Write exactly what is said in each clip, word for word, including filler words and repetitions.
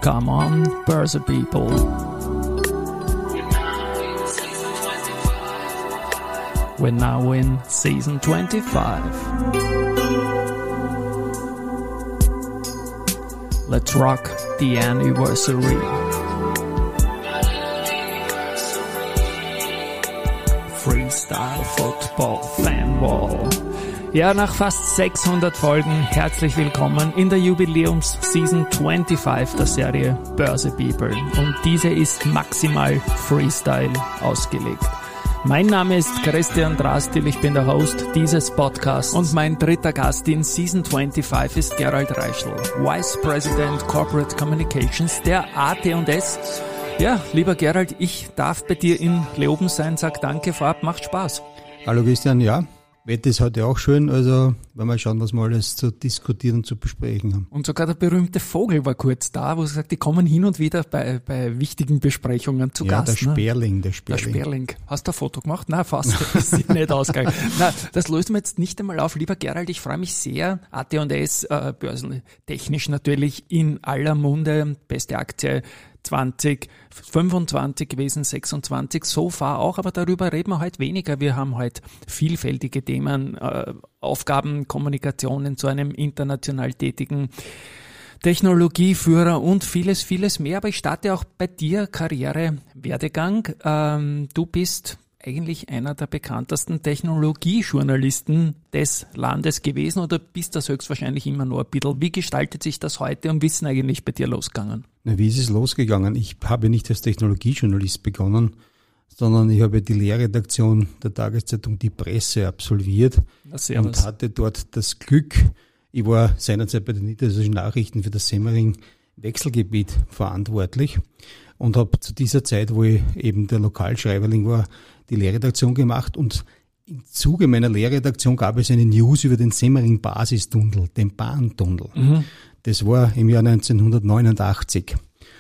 Come on, Börse People. We're now in season twenty-five. Let's rock the anniversary. Freestyle Football Fan Wall. Ja, nach fast sechshundert Folgen herzlich willkommen in der Jubiläums-Season fünfundzwanzig der Serie Börse People. Und diese ist maximal Freestyle ausgelegt. Mein Name ist Christian Drastil, ich bin der Host dieses Podcasts und mein dritter Gast in Season fünfundzwanzig ist Gerald Reischl, Vice President Corporate Communications der A T und S. Ja, lieber Gerald, ich darf bei dir in Leoben sein, sag danke vorab, macht Spaß. Hallo Christian, ja. Wetter ist heute auch schön, also werden wir schauen, was wir alles zu diskutieren und zu besprechen haben. Und sogar der berühmte Vogel war kurz da, wo sie sagt, die kommen hin und wieder bei, bei wichtigen Besprechungen zu ja, Gast. Ja, der Sperling, ne? der Sperling. Der Sperling. Hast du ein Foto gemacht? Nein, fast. Das ist nicht ausgegangen. Nein, das löst mir jetzt nicht einmal auf. Lieber Gerald, ich freue mich sehr. A T und S, äh, börsentechnisch natürlich in aller Munde. Beste Aktie zwanzig fünfundzwanzig gewesen, sechsundzwanzig, so far auch, aber darüber reden wir heute weniger. Wir haben heute vielfältige Themen, äh, Aufgaben, Kommunikationen zu einem international tätigen Technologieführer und vieles, vieles mehr. Aber ich starte auch bei dir, Karriere, Werdegang. Ähm, du bist eigentlich einer der bekanntesten Technologiejournalisten des Landes gewesen oder bist das höchstwahrscheinlich immer nur ein bisschen. Wie gestaltet sich das heute und wie ist denn eigentlich bei dir losgegangen? Na, wie ist es losgegangen? Ich habe nicht als Technologiejournalist begonnen, sondern ich habe die Lehrredaktion der Tageszeitung Die Presse absolviert und hatte dort das Glück, ich war seinerzeit bei den Niedersächsischen Nachrichten für das Semmering-Wechselgebiet verantwortlich und habe zu dieser Zeit, wo ich eben der Lokalschreiberling war, die Lehrredaktion gemacht und im Zuge meiner Lehrredaktion gab es eine News über den Semmering-Basistunnel, den Bahntunnel. Mhm. Das war im Jahr neunzehnhundertneunundachtzig.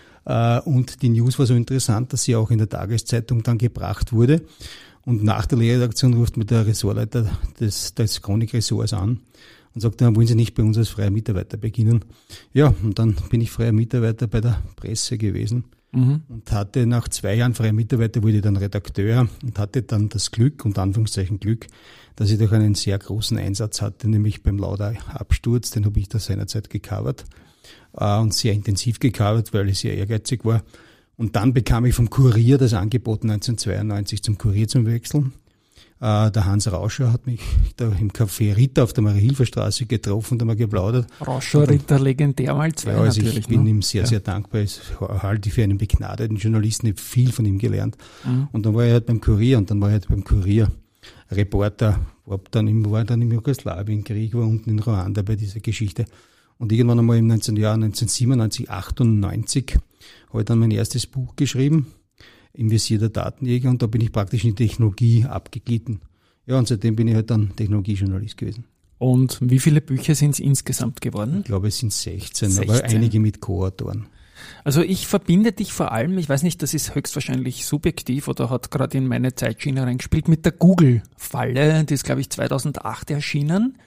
Und die News war so interessant, dass sie auch in der Tageszeitung dann gebracht wurde. Und nach der Lehrredaktion ruft mir der Ressortleiter des, des Chronikressorts an und sagt, dann wollen Sie nicht bei uns als freier Mitarbeiter beginnen. Ja, und dann bin ich freier Mitarbeiter bei der Presse gewesen. Mhm. Und hatte nach zwei Jahren freier Mitarbeiter, wurde ich dann Redakteur und hatte dann das Glück, unter Anführungszeichen Glück, dass ich doch einen sehr großen Einsatz hatte, nämlich beim Lauda-Absturz, den habe ich da seinerzeit gecovert äh, und sehr intensiv gecovert, weil ich sehr ehrgeizig war. Und dann bekam ich vom Kurier das Angebot neunzehnhundertzweiundneunzig zum Kurier zum Wechseln. Äh, der Hans Rauscher hat mich da im Café Ritter auf der Marie-Hilfer-Straße getroffen und haben wir geplaudert. Rauscher, Ritter, legendär mal zwei ja, also natürlich. Ich bin ne? ihm sehr, ja. sehr dankbar. Ich halte für einen begnadeten Journalisten, ich habe viel von ihm gelernt. Mhm. Und dann war ich halt beim Kurier und dann war ich halt beim Kurier Reporter, war dann im, war dann im Jugoslawienkrieg, war unten in Ruanda bei dieser Geschichte. Und irgendwann einmal im Jahr neunzehnhundertsiebenundneunzig, achtundneunzig habe ich dann mein erstes Buch geschrieben, Im Visier der Datenjäger, und da bin ich praktisch in die Technologie abgeglitten. Ja, und seitdem bin ich halt dann Technologiejournalist gewesen. Und wie viele Bücher sind es insgesamt geworden? Ich glaube, es sind sechzehn, sechzehn. Aber einige mit Co-Autoren. Also ich verbinde dich vor allem, ich weiß nicht, das ist höchstwahrscheinlich subjektiv oder hat gerade in meine Zeitschiene reingespielt, mit der Google-Falle, die ist, glaube ich, zweitausendacht erschienen.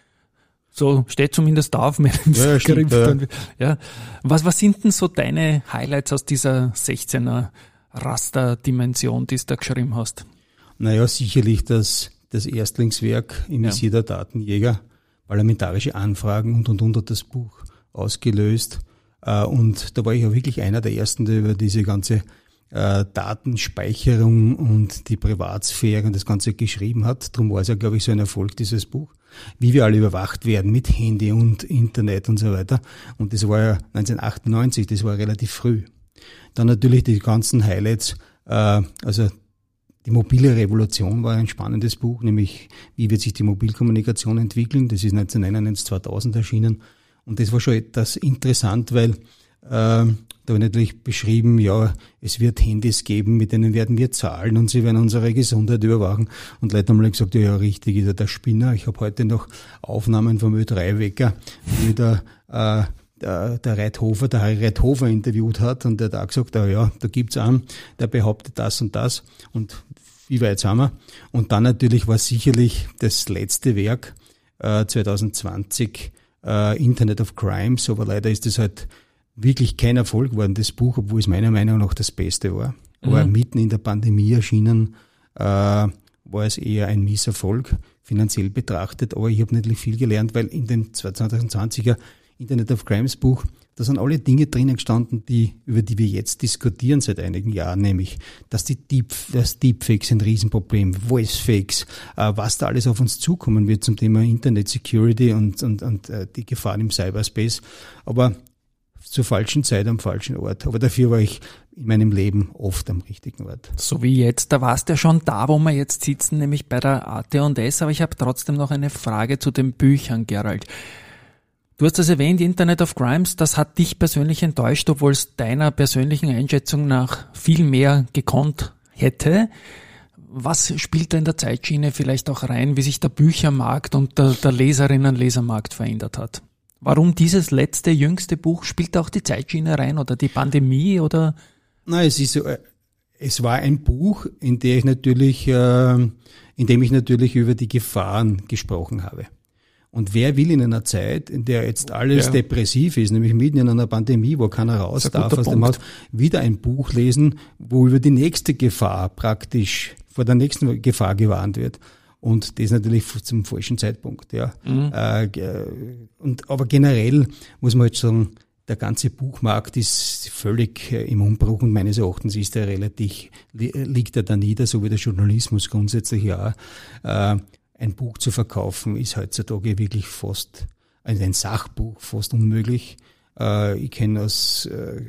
So steht zumindest da auf meinem ja, Skript. Stimmt, ja. Ja. Was, was sind denn so deine Highlights aus dieser sechzehner Rasterdimension, die du da geschrieben hast? Naja, sicherlich das, das Erstlingswerk Im ja. Visier der Datenjäger, parlamentarische Anfragen und und und hat das Buch ausgelöst. Und da war ich ja wirklich einer der Ersten, der über diese ganze äh, Datenspeicherung und die Privatsphäre und das Ganze geschrieben hat. Darum war es ja, glaube ich, so ein Erfolg, dieses Buch. Wie wir alle überwacht werden mit Handy und Internet und so weiter. Und das war ja neunzehnhundertachtundneunzig, das war relativ früh. Dann natürlich die ganzen Highlights, äh, also die mobile Revolution war ein spannendes Buch, nämlich wie wird sich die Mobilkommunikation entwickeln. Das ist neunzehnhundertneunundneunzig, zweitausend erschienen. Und das war schon etwas interessant, weil äh, da habe ich natürlich beschrieben, ja, es wird Handys geben, mit denen werden wir zahlen und sie werden unsere Gesundheit überwachen. Und Leute haben gesagt, ja, ja, richtig, ist er der Spinner. Ich habe heute noch Aufnahmen vom Ö drei Wecker, wie der, äh, der, der Reithofer, der Harry Reithofer interviewt hat und der hat auch gesagt, ah, ja, da gibt's einen, der behauptet das und das und wie weit sind wir? Und dann natürlich war sicherlich das letzte Werk äh, zwanzig zwanzig, Uh, Internet of Crimes, aber leider ist es halt wirklich kein Erfolg geworden, das Buch, obwohl es meiner Meinung nach das Beste war. Aber mhm. mitten in der Pandemie erschienen, äh, war es eher ein Misserfolg, finanziell betrachtet. Aber ich habe nicht viel gelernt, weil in dem zwanzig zwanziger Internet of Crimes Buch, da sind alle Dinge drinnen gestanden, die, über die wir jetzt diskutieren seit einigen Jahren, nämlich, dass die Deep, das Deepfakes ein Riesenproblem, Voicefakes, äh, was da alles auf uns zukommen wird zum Thema Internet Security und, und, und äh, die Gefahren im Cyberspace. Aber zur falschen Zeit am falschen Ort. Aber dafür war ich in meinem Leben oft am richtigen Ort. So wie jetzt. Da warst du ja schon da, wo wir jetzt sitzen, nämlich bei der A T und S. Aber ich habe trotzdem noch eine Frage zu den Büchern, Gerald. Du hast das erwähnt, Internet of Crimes, das hat dich persönlich enttäuscht, obwohl es deiner persönlichen Einschätzung nach viel mehr gekonnt hätte. Was spielt da in der Zeitschiene vielleicht auch rein, wie sich der Büchermarkt und der, der Leserinnen-Lesermarkt verändert hat? Warum dieses letzte, jüngste Buch? Spielt auch die Zeitschiene rein oder die Pandemie oder? Nein, es ist so, es war ein Buch, in der ich natürlich, äh, in dem ich natürlich über die Gefahren gesprochen habe. Und wer will in einer Zeit, in der jetzt alles ja. depressiv ist, nämlich mitten in einer Pandemie, wo keiner raus darf aus dem Haus, wieder ein Buch lesen, wo über die nächste Gefahr praktisch, vor der nächsten Gefahr gewarnt wird. Und das natürlich zum falschen Zeitpunkt, ja. Mhm. Äh, und, aber generell muss man halt sagen, der ganze Buchmarkt ist völlig im Umbruch und meines Erachtens ist er relativ, liegt er da nieder, so wie der Journalismus grundsätzlich ja. Äh, ein Buch zu verkaufen ist heutzutage wirklich fast, also ein Sachbuch fast unmöglich. Äh, ich kenne aus, äh,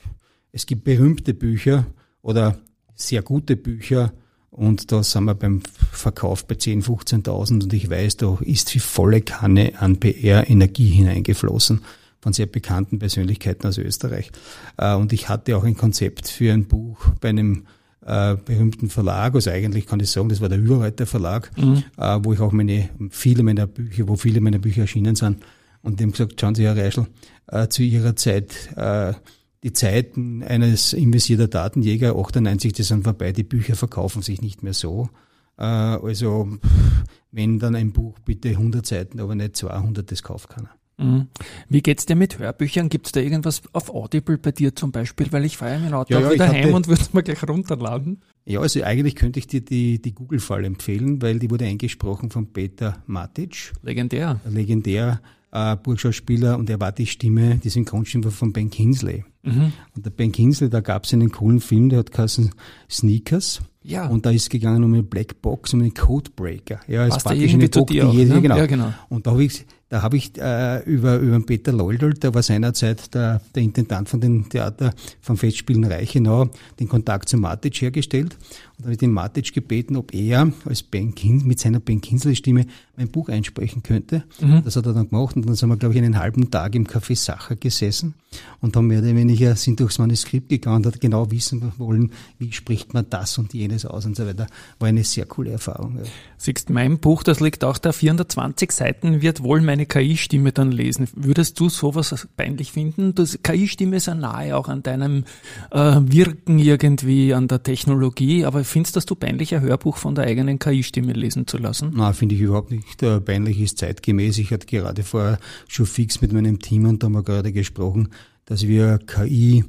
es gibt berühmte Bücher oder sehr gute Bücher, und da sind wir beim Verkauf bei zehntausend, fünfzehntausend und ich weiß, da ist wie volle Kanne an P R Energie hineingeflossen von sehr bekannten Persönlichkeiten aus Österreich. Und ich hatte auch ein Konzept für ein Buch bei einem äh, berühmten Verlag, also eigentlich kann ich sagen, das war der Überreiter Verlag, mhm. äh, wo ich auch meine, viele meiner Bücher, wo viele meiner Bücher erschienen sind. Und die haben gesagt, schauen Sie, Herr Reischl, äh, zu Ihrer Zeit, äh, die Zeiten eines investierter Datenjäger, achtundneunzig, die sind vorbei, die Bücher verkaufen sich nicht mehr so. Äh, also, wenn dann ein Buch, bitte hundert Seiten, aber nicht zweihundert, das kauft keiner. Mhm. Wie geht's dir mit Hörbüchern? Gibt's da irgendwas auf Audible bei dir zum Beispiel? Weil ich fahre ja mein Auto ja, ja, wieder heim und würde es mal gleich runterladen. Ja, also eigentlich könnte ich dir die, die Google-Fall empfehlen, weil die wurde eingesprochen von Peter Matic. Legendär. Legendär. Äh, Burgschauspieler, und er war die Stimme, die Synchronstimme von Ben Kingsley. Mhm. Und der Ben Kingsley, da gab es einen coolen Film, der hat geheißen Sneakers. Ja. Und da ist es gegangen um eine Black Box, um einen Codebreaker. Ja, es passt praktisch eine Box, die jede, ne? genau. Ja, genau. Und da habe ich, da habe ich äh, über über den Peter Loldl, der war seinerzeit der, der Intendant von den Theater vom Festspielen Reichenau, den Kontakt zu Matic hergestellt. Und da habe ich den Matic gebeten, ob er als Ben King mit seiner Ben Kingsley-Stimme mein Buch einsprechen könnte. Mhm. Das hat er dann gemacht. Und dann sind wir, glaube ich, einen halben Tag im Café Sacher gesessen und haben mehr oder weniger sind durchs Manuskript gegangen und hat genau wissen wollen, wie spricht man das und jenes aus und so weiter. War eine sehr coole Erfahrung. Ja. Siehst, mein Buch, das liegt auch da, vierhundertzwanzig Seiten, wird wohl meine K I-Stimme dann lesen. Würdest du sowas peinlich finden? Das K I-Stimme ist ja nahe auch an deinem äh, Wirken irgendwie, an der Technologie, aber findest du peinlich, ein Hörbuch von der eigenen K I-Stimme lesen zu lassen? Nein, finde ich überhaupt nicht. Äh, peinlich ist zeitgemäß. Ich hatte gerade vorher schon fix mit meinem Team und da haben wir gerade gesprochen, dass wir K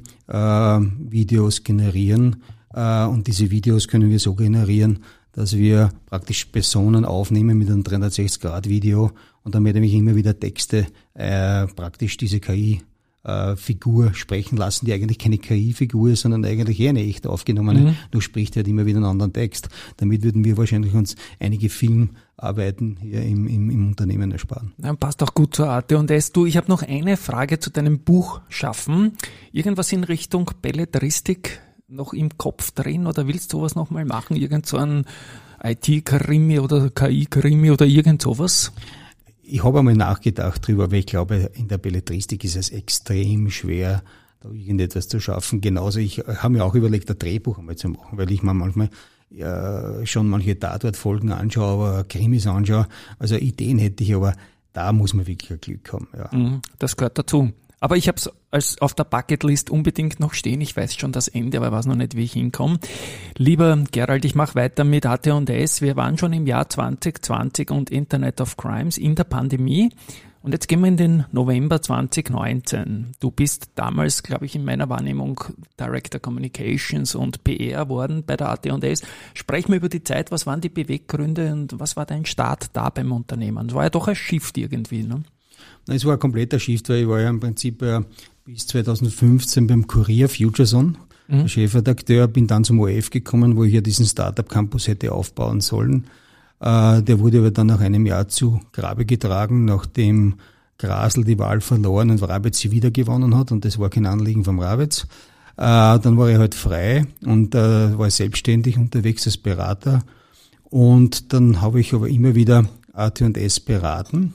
I-Videos äh, generieren äh, und diese Videos können wir so generieren, dass wir praktisch Personen aufnehmen mit einem dreihundertsechzig Grad Video und dann werde ich immer wieder Texte äh, praktisch diese K I äh, Figur sprechen lassen, die eigentlich keine K I-Figur ist, sondern eigentlich eher eine echt aufgenommene. Mhm. Du sprichst halt immer wieder einen anderen Text. Damit würden wir wahrscheinlich uns einige Filmarbeiten hier im, im, im Unternehmen ersparen. Ja, passt auch gut zur A T und S. Du, ich habe noch eine Frage zu deinem Buch Schaffen. Irgendwas in Richtung Belletristik noch im Kopf drin oder willst du sowas nochmal machen? Irgend so ein I T-Krimi oder K I-Krimi oder irgend sowas? Ich habe einmal nachgedacht drüber, aber ich glaube, in der Belletristik ist es extrem schwer, da irgendetwas zu schaffen. Genauso, ich habe mir auch überlegt, ein Drehbuch einmal zu machen, weil ich mir manchmal ja, schon manche Tatortfolgen anschaue, aber Krimis anschaue. Also Ideen hätte ich, aber da muss man wirklich Glück haben. Ja. Das gehört dazu. Aber ich habe es als auf der Bucketlist unbedingt noch stehen. Ich weiß schon das Ende, aber weiß noch nicht, wie ich hinkomme. Lieber Gerald, ich mache weiter mit A T und S. Wir waren schon im Jahr zwanzig zwanzig und Internet of Crimes in der Pandemie. Und jetzt gehen wir in den November zwanzig neunzehn. Du bist damals, glaube ich, in meiner Wahrnehmung Director Communications und P R worden bei der A T und S. Sprech mir über die Zeit, was waren die Beweggründe und was war dein Start da beim Unternehmen? Es war ja doch ein Shift irgendwie, ne? Es war ein kompletter Shift, weil ich war ja im Prinzip äh, bis zwanzig fünfzehn beim Kurier Futureson, mhm. der Chefredakteur, bin dann zum O R F gekommen, wo ich ja diesen Startup-Campus hätte aufbauen sollen. Äh, der wurde aber dann nach einem Jahr zu Grabe getragen, nachdem Grasl die Wahl verloren und Rabetz sie wieder gewonnen hat, und das war kein Anliegen vom Rabetz. Äh, dann war ich halt frei und äh, war selbstständig unterwegs als Berater, und dann habe ich aber immer wieder A T und S beraten.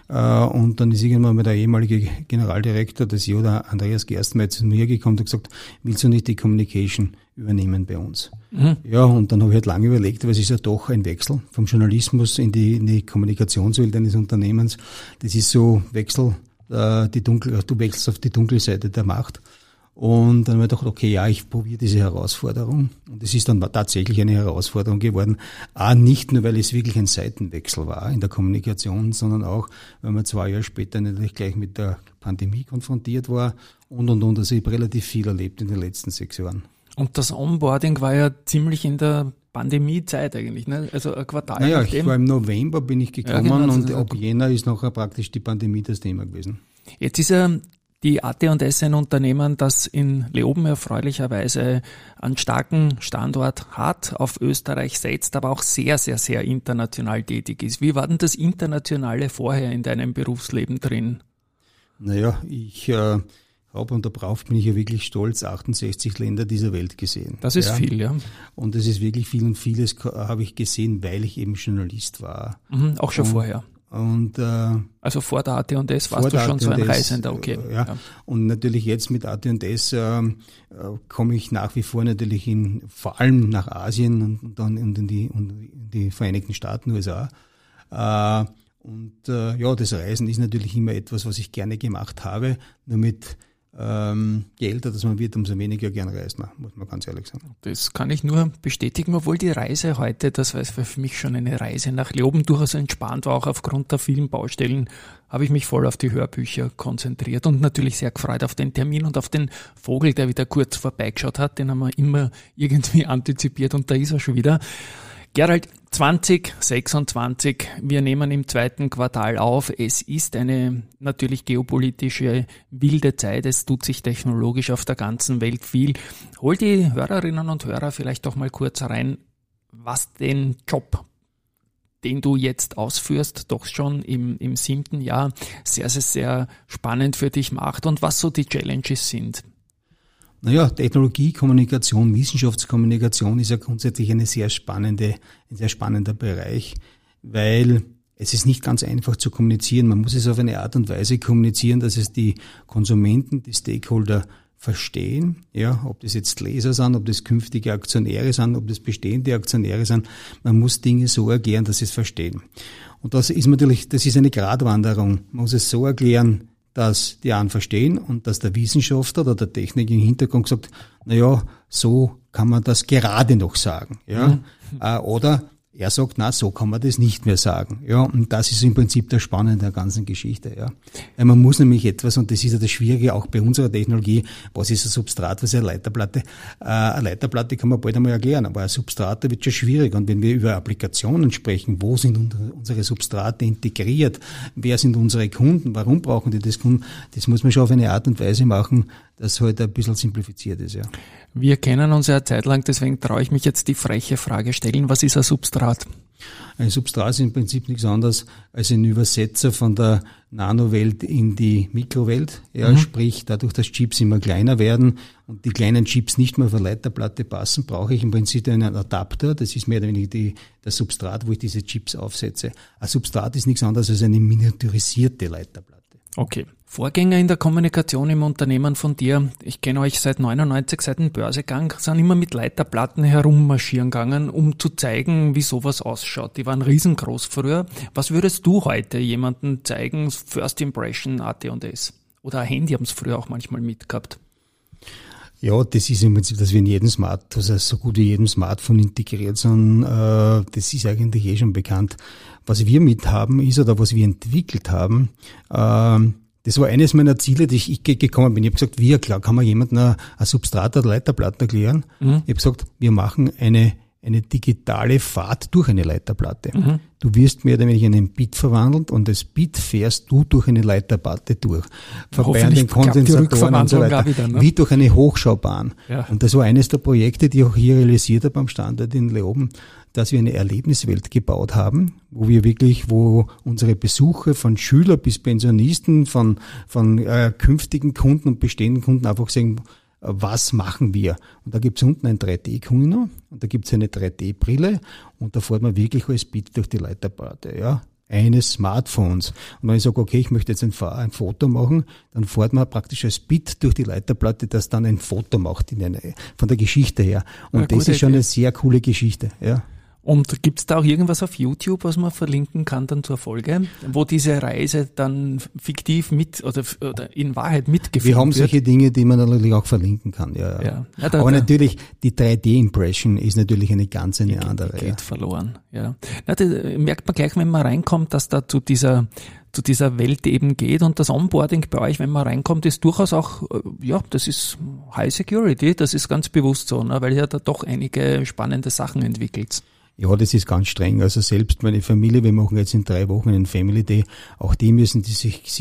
Und dann ist irgendwann mal der ehemalige Generaldirektor des Yoda, Andreas Gerstenmeier, zu mir gekommen und gesagt, willst du nicht die Communication übernehmen bei uns? Mhm. Ja, und dann habe ich halt lange überlegt, weil es ist ja doch ein Wechsel vom Journalismus in die, in die Kommunikationswelt eines Unternehmens. Das ist so Wechsel, äh, die dunkel, du wechselst auf die dunkle Seite der Macht. Und dann habe ich gedacht, okay, ja, ich probiere diese Herausforderung. Und es ist dann tatsächlich eine Herausforderung geworden. A, nicht nur, weil es wirklich ein Seitenwechsel war in der Kommunikation, sondern auch, weil man zwei Jahre später natürlich gleich mit der Pandemie konfrontiert war und, und, und. Also ich habe relativ viel erlebt in den letzten sechs Jahren. Und das Onboarding war ja ziemlich in der Pandemiezeit eigentlich, ne? Also ein Quartal. Naja, ich war im November bin ich gekommen, ja, genau, und ab Jänner ist nachher praktisch die Pandemie das Thema gewesen. Jetzt ist ja die A T und S ein Unternehmen, das in Leoben erfreulicherweise einen starken Standort hat, auf Österreich setzt, aber auch sehr, sehr, sehr international tätig ist. Wie war denn das Internationale vorher in deinem Berufsleben drin? Naja, ich äh, habe, und darauf bin ich ja wirklich stolz, achtundsechzig Länder dieser Welt gesehen. Das ist ja viel, ja. Und das ist wirklich viel, und vieles habe ich gesehen, weil ich eben Journalist war. Mhm, auch schon und, vorher. Und, äh, also vor der A T und S warst du schon so ein Reisender, okay. Ja. Ja. Und natürlich jetzt mit A T und S äh, komme ich nach wie vor natürlich in, vor allem nach Asien und dann in die, in die Vereinigten Staaten, U S A. Äh, und äh, ja, das Reisen ist natürlich immer etwas, was ich gerne gemacht habe, nur mit Ähm, je älter das man wird, umso weniger gern reist man, muss man ganz ehrlich sagen. Das kann ich nur bestätigen, obwohl die Reise heute, das war für mich schon eine Reise nach Leoben, durchaus entspannt war, auch aufgrund der vielen Baustellen, habe ich mich voll auf die Hörbücher konzentriert und natürlich sehr gefreut auf den Termin und auf den Vogel, der wieder kurz vorbeigeschaut hat, den haben wir immer irgendwie antizipiert, und da ist er schon wieder. Gerald, zwanzig sechsundzwanzig, wir nehmen im zweiten Quartal auf. Es ist eine natürlich geopolitische wilde Zeit. Es tut sich technologisch auf der ganzen Welt viel. Hol die Hörerinnen und Hörer vielleicht doch mal kurz rein, was den Job, den du jetzt ausführst, doch schon im, im siebten Jahr sehr, sehr, sehr spannend für dich macht und was so die Challenges sind. Naja, Technologie, Kommunikation, Wissenschaftskommunikation ist ja grundsätzlich eine sehr spannende, ein sehr spannender Bereich, weil es ist nicht ganz einfach zu kommunizieren. Man muss es auf eine Art und Weise kommunizieren, dass es die Konsumenten, die Stakeholder verstehen, ja, ob das jetzt Leser sind, ob das künftige Aktionäre sind, ob das bestehende Aktionäre sind. Man muss Dinge so erklären, dass sie es verstehen. Und das ist natürlich, das ist eine Gratwanderung. Man muss es so erklären, dass die einen verstehen und dass der Wissenschaftler oder der Techniker im Hintergrund sagt, na ja, so kann man das gerade noch sagen, ja, mhm. äh, oder er sagt, na, so kann man das nicht mehr sagen, ja, und das ist im Prinzip der Spannende der ganzen Geschichte, ja. Weil man muss nämlich etwas, und das ist ja das Schwierige auch bei unserer Technologie, was ist ein Substrat, was ist eine Leiterplatte? Äh, eine Leiterplatte kann man bald einmal erklären, aber ein Substrat, da wird schon schwierig, und wenn wir über Applikationen sprechen, wo sind unsere Substrate integriert, wer sind unsere Kunden, warum brauchen die das Kunden, das muss man schon auf eine Art und Weise machen, das heute ein bisschen simplifiziert ist, ja. Wir kennen uns ja eine Zeit lang, deswegen traue ich mich jetzt die freche Frage stellen. Was ist ein Substrat? Ein Substrat ist im Prinzip nichts anderes als ein Übersetzer von der Nanowelt in die Mikrowelt. Ja, mhm. Sprich, dadurch, dass Chips immer kleiner werden und die kleinen Chips nicht mehr auf eine Leiterplatte passen, brauche ich im Prinzip einen Adapter. Das ist mehr oder weniger die, das Substrat, wo ich diese Chips aufsetze. Ein Substrat ist nichts anderes als eine miniaturisierte Leiterplatte. Okay. Vorgänger in der Kommunikation im Unternehmen von dir, ich kenne euch seit neunundneunzig, seit dem Börsegang, sind immer mit Leiterplatten herummarschieren gegangen, um zu zeigen, wie sowas ausschaut. Die waren riesengroß früher. Was würdest du heute jemandem zeigen, First Impression A T und S? Oder ein Handy haben sie früher auch manchmal mitgehabt. Ja, das ist im Prinzip, dass wir in jedem Smart, also so gut wie jedem Smartphone integriert sind, äh, das ist eigentlich eh schon bekannt. Was wir mithaben ist, oder was wir entwickelt haben, äh, das war eines meiner Ziele, die ich gekommen bin. Ich habe gesagt, wie, klar, kann man jemandem ein, ein Substrat oder Leiterplatte erklären? Mhm. Ich habe gesagt, wir machen eine eine digitale Fahrt durch eine Leiterplatte. Mhm. Du wirst mehr oder weniger in ein Bit verwandelt und das Bit fährst du durch eine Leiterplatte durch. Vorbei an den Kondensatoren und so weiter. Wieder, ne? Wie durch eine Hochschaubahn. Ja. Und das war eines der Projekte, die ich auch hier realisiert habe am Standort in Leoben, dass wir eine Erlebniswelt gebaut haben, wo wir wirklich, wo unsere Besucher von Schüler bis Pensionisten, von, von äh, künftigen Kunden und bestehenden Kunden einfach sagen, was machen wir? Und da gibt's unten ein drei D-Kino und da gibt's eine drei D-Brille und da fährt man wirklich als Bit durch die Leiterplatte, ja, eines Smartphones. Und wenn ich sage, okay, ich möchte jetzt ein, ein Foto machen, dann fährt man praktisch als Bit durch die Leiterplatte, das dann ein Foto macht in eine, von der Geschichte her. Und ja, das ist schon Idee. Eine sehr coole Geschichte, ja. Und gibt's da auch irgendwas auf YouTube, was man verlinken kann dann zur Folge, wo diese Reise dann fiktiv mit oder, oder in Wahrheit mitgeführt wird? Wir haben solche Dinge, die man natürlich auch verlinken kann. Ja, ja. ja da, Aber da, natürlich, die drei D-Impression ist natürlich eine ganz eine die, andere. Die geht ja. verloren. Ja. Na, da merkt man gleich, wenn man reinkommt, dass da zu dieser zu dieser Welt eben geht und das Onboarding bei euch, wenn man reinkommt, ist durchaus auch, ja, das ist High Security, das ist ganz bewusst so, ne, weil ihr da doch einige spannende Sachen entwickelt. Ja, das ist ganz streng. Also selbst meine Familie, wir machen jetzt in drei Wochen einen Family Day, auch die müssen die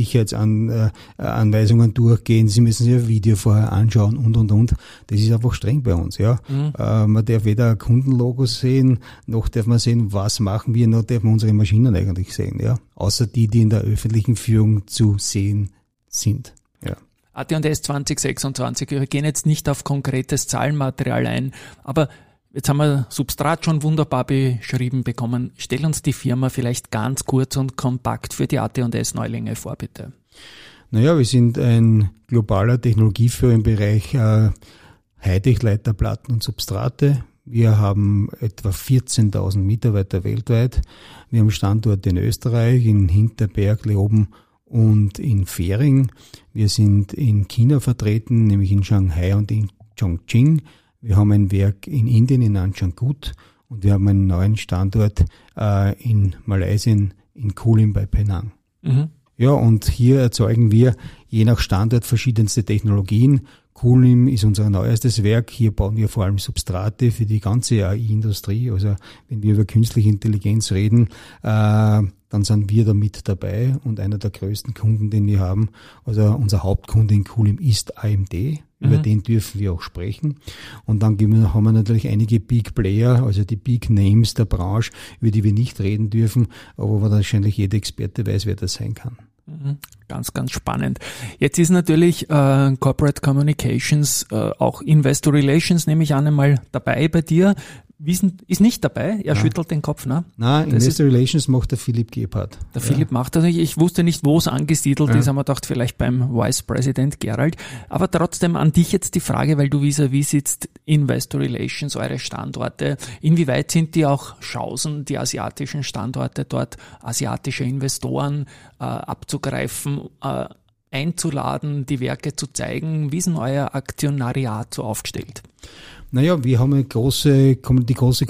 Sicherheitsanweisungen durchgehen, sie müssen sich ein Video vorher anschauen und, und, und. Das ist einfach streng bei uns, ja. Mhm. Äh, man darf weder Kundenlogos sehen, noch darf man sehen, was machen wir, noch darf man unsere Maschinen eigentlich sehen, ja. Außer die, die in der öffentlichen Führung zu sehen sind, ja. A T und S zwanzig sechsundzwanzig, wir gehen jetzt nicht auf konkretes Zahlenmaterial ein, aber jetzt haben wir Substrat schon wunderbar beschrieben bekommen. Stell uns die Firma vielleicht ganz kurz und kompakt für die A T und S Neulinge vor, bitte. Naja, wir sind ein globaler Technologieführer im Bereich äh, Hightech-Leiterplatten und Substrate. Wir haben etwa vierzehntausend Mitarbeiter weltweit. Wir haben Standorte in Österreich, in Hinterberg, Leoben und in Fähring. Wir sind in China vertreten, nämlich in Shanghai und in Chongqing. Wir haben ein Werk in Indien, in Nanjangud, und wir haben einen neuen Standort äh, in Malaysia, in Kulim bei Penang. Mhm. Ja, und hier erzeugen wir je nach Standort verschiedenste Technologien. Kulim ist unser neuestes Werk. Hier bauen wir vor allem Substrate für die ganze A I-Industrie. Also wenn wir über künstliche Intelligenz reden, äh, dann sind wir da mit dabei und einer der größten Kunden, den wir haben. Also unser Hauptkunde in Kulim ist A M D. Über mhm. den dürfen wir auch sprechen. Und dann haben wir natürlich einige Big Player, also die Big Names der Branche, über die wir nicht reden dürfen, aber wo wahrscheinlich jeder Experte weiß, wer das sein kann. Mhm. Ganz, ganz spannend. Jetzt ist natürlich äh, Corporate Communications, äh, auch Investor Relations, nehme ich an, einmal dabei bei dir. Wiesen ist nicht dabei, er Nein. schüttelt den Kopf, ne? Nein, das Investor Relations macht der Philipp Gebhardt. Der ja. Philipp macht das nicht. Ich wusste nicht, wo es angesiedelt ja. ist, haben wir gedacht, vielleicht beim Vice President Gerald. Aber trotzdem an dich jetzt die Frage, weil du vis-à-vis sitzt, Investor Relations, eure Standorte. Inwieweit sind die auch Chancen, die asiatischen Standorte dort, asiatische Investoren äh, abzugreifen, äh, einzuladen, die Werke zu zeigen? Wie ist denn euer Aktionariat so aufgestellt? Naja, wir haben eine große, die große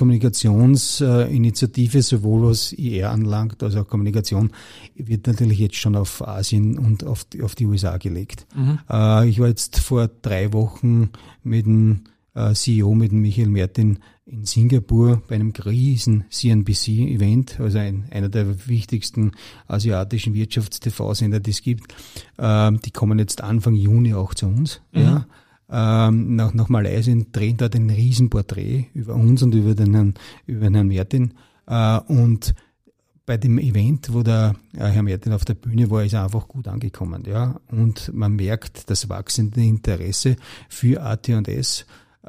Kommunikationsinitiative, sowohl was I R anlangt, als auch Kommunikation, wird natürlich jetzt schon auf Asien und auf die, auf die U S A gelegt. Mhm. Äh, ich war jetzt vor drei Wochen mit dem äh, C E O, mit dem Michael Mertin, in Singapur bei einem riesen C N B C-Event, also ein, einer der wichtigsten asiatischen Wirtschafts-T V-Sender, die es gibt. Äh, die kommen jetzt Anfang Juni auch zu uns. Mhm. Ja. Ähm, nach, nach Malaysia, drehen dort ein Riesenporträt über uns und über den Herrn, über den Herrn Mertin. Äh, und bei dem Event, wo der äh, Herr Mertin auf der Bühne war, ist er einfach gut angekommen, ja. Und man merkt das wachsende Interesse für A T und S. Äh,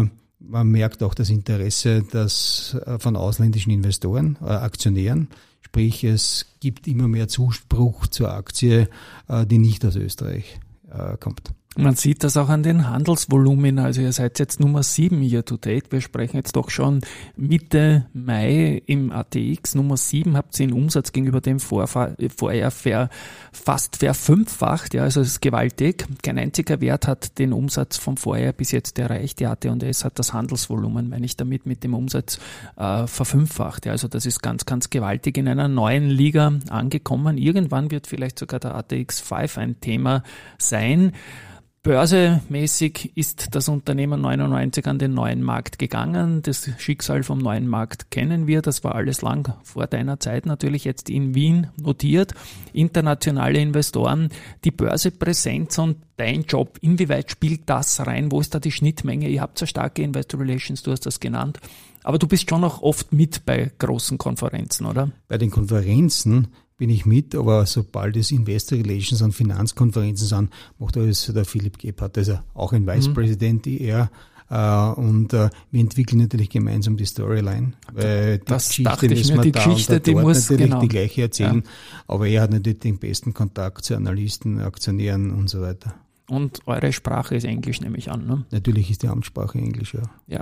man merkt auch das Interesse das, äh, von ausländischen Investoren, äh, Aktionären. Sprich, es gibt immer mehr Zuspruch zur Aktie, äh, die nicht aus Österreich äh, kommt. Man sieht das auch an den Handelsvolumina. Also ihr seid jetzt Nummer sieben year to date. Wir sprechen jetzt doch schon Mitte Mai im A T X. Nummer sieben habt ihr den Umsatz gegenüber dem Vorjahr fast verfünffacht. Ja, also das ist gewaltig. Kein einziger Wert hat den Umsatz vom Vorjahr bis jetzt erreicht. Die A T und S hat das Handelsvolumen, meine ich damit, mit dem Umsatz äh, verfünffacht. Ja, also das ist ganz, ganz gewaltig in einer neuen Liga angekommen. Irgendwann wird vielleicht sogar der A T X fünf ein Thema sein. Börsemäßig ist das Unternehmen neunundneunzig an den neuen Markt gegangen. Das Schicksal vom neuen Markt kennen wir. Das war alles lang vor deiner Zeit natürlich jetzt in Wien notiert. Internationale Investoren, die Börsepräsenz und dein Job, inwieweit spielt das rein? Wo ist da die Schnittmenge? Ihr habt so starke Investor Relations, du hast das genannt. Aber du bist schon auch oft mit bei großen Konferenzen, oder? Bei den Konferenzen bin ich mit, aber sobald es Investor Relations und Finanzkonferenzen sind, macht alles der Philipp Gebhardt, also auch ein Vice President, die er, äh, und äh, wir entwickeln natürlich gemeinsam die Storyline, weil das die Geschichte müssen mir, wir die da Geschichte, und da die dort muss natürlich genau. die gleiche erzählen, ja. Aber er hat natürlich den besten Kontakt zu Analysten, Aktionären und so weiter. Und eure Sprache ist Englisch, nehme ich an, ne? Natürlich ist die Amtssprache Englisch, ja. Ja.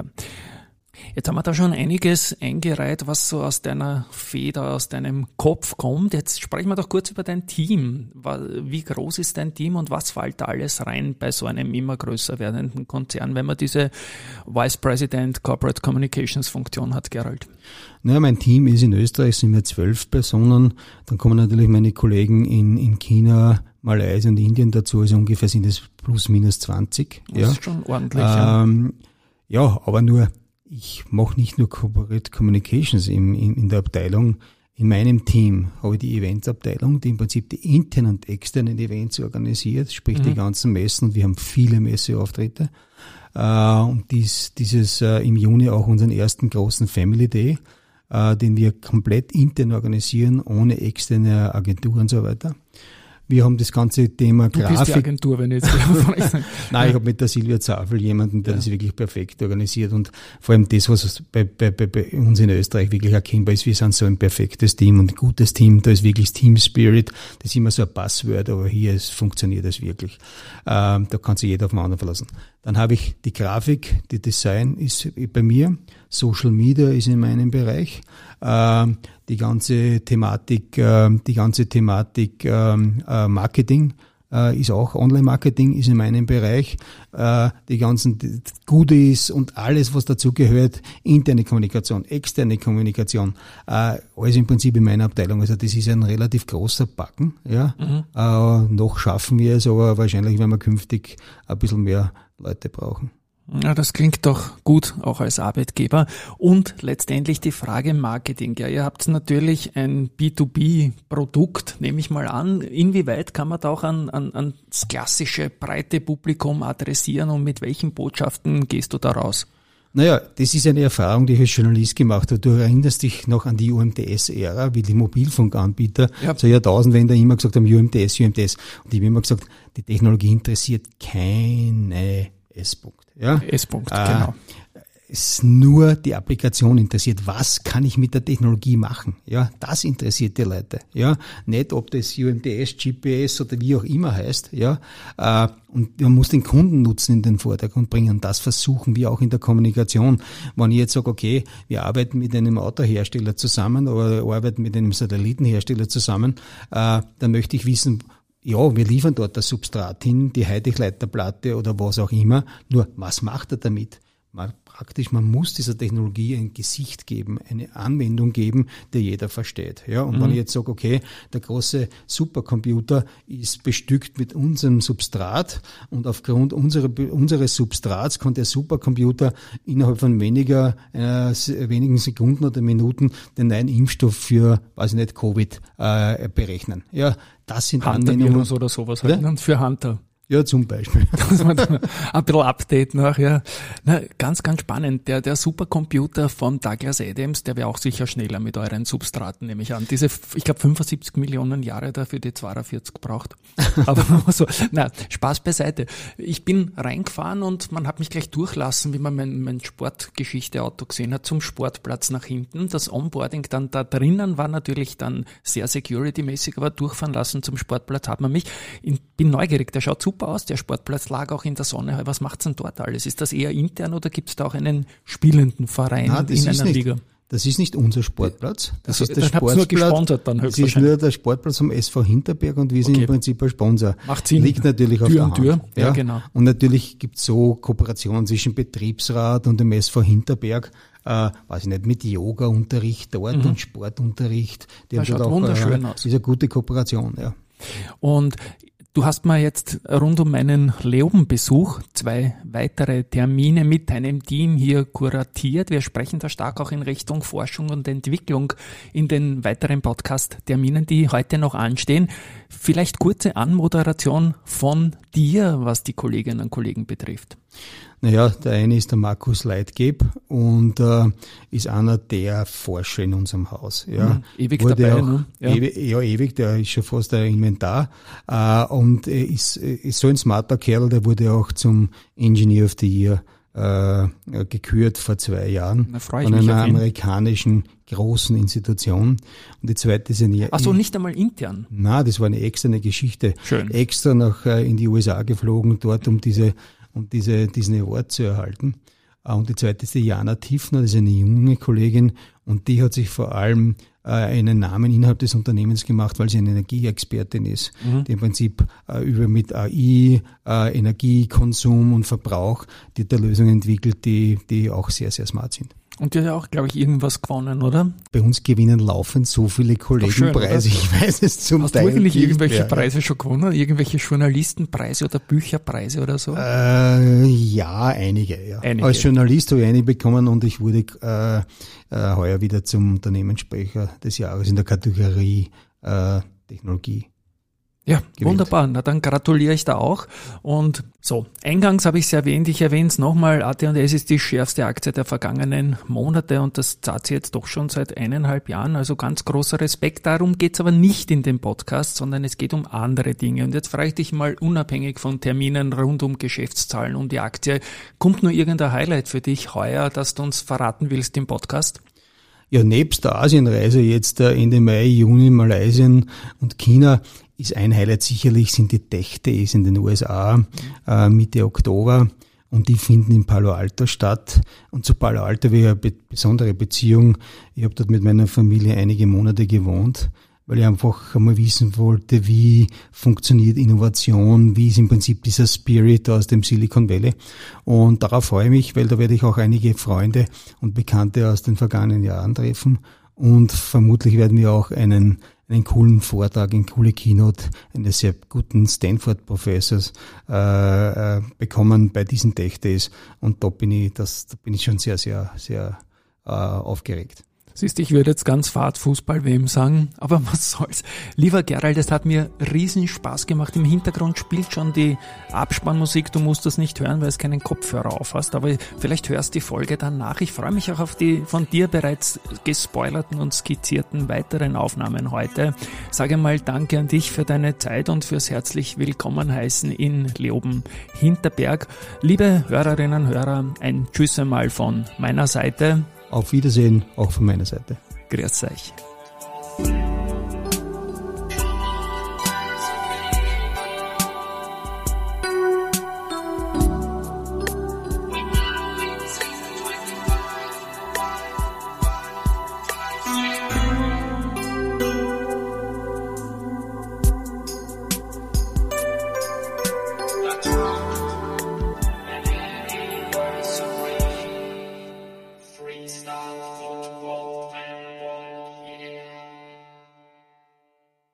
Jetzt haben wir da schon einiges eingereiht, was so aus deiner Feder, aus deinem Kopf kommt. Jetzt sprechen wir doch kurz über dein Team. Wie groß ist dein Team und was fällt da alles rein bei so einem immer größer werdenden Konzern, wenn man diese Vice President Corporate Communications Funktion hat, Gerald? Naja, mein Team ist in Österreich, sind wir zwölf Personen. Dann kommen natürlich meine Kollegen in, in China, Malaysia und Indien dazu. Also ungefähr sind es plus minus zwanzig. Das ja. ist schon ordentlich. Ähm, ja. ja, aber nur ich mache nicht nur Corporate Communications in, in, in der Abteilung. In meinem Team habe ich die Eventabteilung, die im Prinzip die internen und externen Events organisiert, sprich mhm. die ganzen Messen. Und wir haben viele Messeauftritte. Äh, und dies, dieses äh, im Juni auch unseren ersten großen Family Day, äh, den wir komplett intern organisieren, ohne externe Agenturen und so weiter. Wir haben das ganze Thema du Grafik. Bist die Agentur, wenn jetzt von euch sagen. Nein, ich habe mit der Silvia Zafel jemanden, der ja. das wirklich perfekt organisiert und vor allem das, was bei, bei, bei, bei uns in Österreich wirklich erkennbar ist, wir sind so ein perfektes Team und ein gutes Team, da ist wirklich Team Spirit, das ist immer so ein Passwort, aber hier ist, funktioniert das wirklich. Ähm, da kann sich jeder auf den anderen verlassen. Dann habe ich die Grafik, die Design ist bei mir, Social Media ist in meinem Bereich, ähm, die ganze Thematik, äh, die ganze Thematik ähm, äh, Marketing äh, ist auch Online-Marketing, ist in meinem Bereich, äh, die ganzen Goodies und alles, was dazugehört, interne Kommunikation, externe Kommunikation, äh, alles im Prinzip in meiner Abteilung. Also das ist ein relativ großer Backen, ja. Mhm. Äh, noch schaffen wir es, aber wahrscheinlich werden wir künftig ein bisschen mehr Leute brauchen. Ja, das klingt doch gut, auch als Arbeitgeber. Und letztendlich die Frage Marketing. Ja, ihr habt natürlich ein B zwei B-Produkt, nehme ich mal an. Inwieweit kann man da auch an, an, an das klassische breite Publikum adressieren und mit welchen Botschaften gehst du da raus? Naja, das ist eine Erfahrung, die ich als Journalist gemacht habe. Du erinnerst dich noch an die U M T S-Ära, wie die Mobilfunkanbieter ja. zur Jahrtausendwende immer gesagt haben, U M T S, U M T S. Und ich habe immer gesagt, die Technologie interessiert keine S-Punkt. Ja? S-Punkt, äh, genau. Es nur die Applikation interessiert. Was kann ich mit der Technologie machen? Ja, das interessiert die Leute. Ja, nicht ob das U M T S, G P S oder wie auch immer heißt. Ja, äh, und man muss den Kundennutzen in den Vordergrund bringen. Das versuchen wir auch in der Kommunikation. Wenn ich jetzt sage, okay, wir arbeiten mit einem Autohersteller zusammen oder arbeiten mit einem Satellitenhersteller zusammen, äh, dann möchte ich wissen, ja, wir liefern dort das Substrat hin, die Heidigleiterplatte oder was auch immer. Nur, was macht er damit? Man, praktisch, man muss dieser Technologie ein Gesicht geben, eine Anwendung geben, die jeder versteht. Ja, und mhm. wenn ich jetzt sage, okay, der große Supercomputer ist bestückt mit unserem Substrat und aufgrund unserer, unseres Substrats kann der Supercomputer innerhalb von weniger, äh, wenigen Sekunden oder Minuten den neuen Impfstoff für, weiß ich nicht, Covid äh, berechnen. Ja, das sind Anwendungen oder sowas halt, ja? Für Hunter. Ja, zum Beispiel. Dass man dann ein bisschen Update nach, ja. Na, ganz, ganz spannend. Der, der Supercomputer von Douglas Adams, der wäre auch sicher schneller mit euren Substraten, nehme ich an. Diese, ich glaube, fünfundsiebzig Millionen Jahre dafür die zweiundvierzig braucht. Aber so, na, Spaß beiseite. Ich bin reingefahren und man hat mich gleich durchlassen, wie man mein, mein Sportgeschichte-Auto gesehen hat, zum Sportplatz nach hinten. Das Onboarding dann da drinnen war natürlich dann sehr security-mäßig, aber durchfahren lassen zum Sportplatz hat man mich. Ich bin neugierig, der schaut super super aus. Der Sportplatz lag auch in der Sonne. Was macht's denn dort alles? Ist das eher intern oder gibt es da auch einen spielenden Verein Nein, das in ist einer nicht, Liga? Das ist nicht unser Sportplatz. Das also, ist der dann Sportplatz. Nur gesponsert dann das ist nur der Sportplatz vom S V Hinterberg und wir sind okay. im Prinzip ein Sponsor. Macht Sinn. Liegt natürlich auf Tür der und Hand. Tür. Ja, ja, genau. Und natürlich gibt es so Kooperationen zwischen Betriebsrat und dem S V Hinterberg. Äh, weiß ich nicht, mit Yoga-Unterricht dort mhm. und Sportunterricht. Die das haben schaut auch, wunderschön äh, aus. Das ist eine gute Kooperation, ja. Und du hast mir jetzt rund um meinen Leoben-Besuch zwei weitere Termine mit deinem Team hier kuratiert. Wir sprechen da stark auch in Richtung Forschung und Entwicklung in den weiteren Podcast-Terminen, die heute noch anstehen. Vielleicht kurze Anmoderation von dir, was die Kolleginnen und Kollegen betrifft. Naja, der eine ist der Markus Leitgeb und äh, ist einer der Forscher in unserem Haus. Ja, mhm, ewig dabei, auch, ne? Ja. Ewig, ja, ewig, der ist schon fast ein Inventar äh, und ist, ist so ein smarter Kerl, der wurde auch zum Engineer of the Year äh, gekürt vor zwei Jahren Na, freu ich von mich einer auf ihn. amerikanischen großen Institution. Und die zweite ist eine... Ach so, nicht einmal intern? Nein, das war eine externe Geschichte. Schön. Extra nach äh, in die U S A geflogen, dort um diese um diese, diesen Award zu erhalten. Und die zweite ist die Jana Tiefner, das ist eine junge Kollegin und die hat sich vor allem äh, einen Namen innerhalb des Unternehmens gemacht, weil sie eine Energieexpertin ist, mhm. die im Prinzip äh, über mit A I, äh, Energiekonsum und Verbrauch, die hat da Lösungen entwickelt, die, die auch sehr, sehr smart sind. Und die hat ja auch, glaube ich, irgendwas gewonnen, oder? Bei uns gewinnen laufend so viele Kollegen schön, Preise. Oder? Ich weiß es zum Hast Teil du eigentlich nicht irgendwelche mehr. Preise schon gewonnen? Irgendwelche Journalistenpreise oder Bücherpreise oder so? Äh, ja, einige, ja. Einige. Als Journalist habe ich eine bekommen und ich wurde äh, äh, heuer wieder zum Unternehmenssprecher des Jahres in der Kategorie äh, Technologie. Ja, gewählt. Wunderbar. Na dann gratuliere ich da auch. Und so, eingangs habe ich es erwähnt, ich erwähne es nochmal, A T und S ist die schärfste Aktie der vergangenen Monate und das zahlt sie jetzt doch schon seit eineinhalb Jahren, also ganz großer Respekt. Darum geht es aber nicht in dem Podcast, sondern es geht um andere Dinge. Und jetzt frage ich dich mal, unabhängig von Terminen rund um Geschäftszahlen und die Aktie, kommt nur irgendein Highlight für dich heuer, das du uns verraten willst im Podcast? Ja, nebst der Asienreise jetzt Ende Mai, Juni, Malaysia und China ist ein Highlight sicherlich, sind die Tech Days in den U S A äh, Mitte Oktober und die finden in Palo Alto statt. Und zu Palo Alto habe ich eine be- besondere Beziehung. Ich habe dort mit meiner Familie einige Monate gewohnt, weil ich einfach einmal wissen wollte, wie funktioniert Innovation, wie ist im Prinzip dieser Spirit aus dem Silicon Valley. Und darauf freue ich mich, weil da werde ich auch einige Freunde und Bekannte aus den vergangenen Jahren treffen. Und vermutlich werden wir auch einen einen coolen Vortrag, eine coole Keynote eines sehr guten Stanford-Professors äh, äh, bekommen bei diesen Tech Days. Und da bin ich, das, da bin ich schon sehr, sehr, sehr äh, aufgeregt. Siehst du, ich würde jetzt ganz fad Fußball-W M sagen, aber was soll's. Lieber Gerald, es hat mir riesen Spaß gemacht. Im Hintergrund spielt schon die Abspannmusik. Du musst das nicht hören, weil es keinen Kopfhörer auf hast, aber vielleicht hörst die Folge dann nach. Ich freue mich auch auf die von dir bereits gespoilerten und skizzierten weiteren Aufnahmen heute. Sage mal Danke an dich für deine Zeit und fürs herzlich willkommen heißen in Leoben-Hinterberg. Liebe Hörerinnen und Hörer, ein Tschüss einmal von meiner Seite. Auf Wiedersehen, auch von meiner Seite. Grüß euch.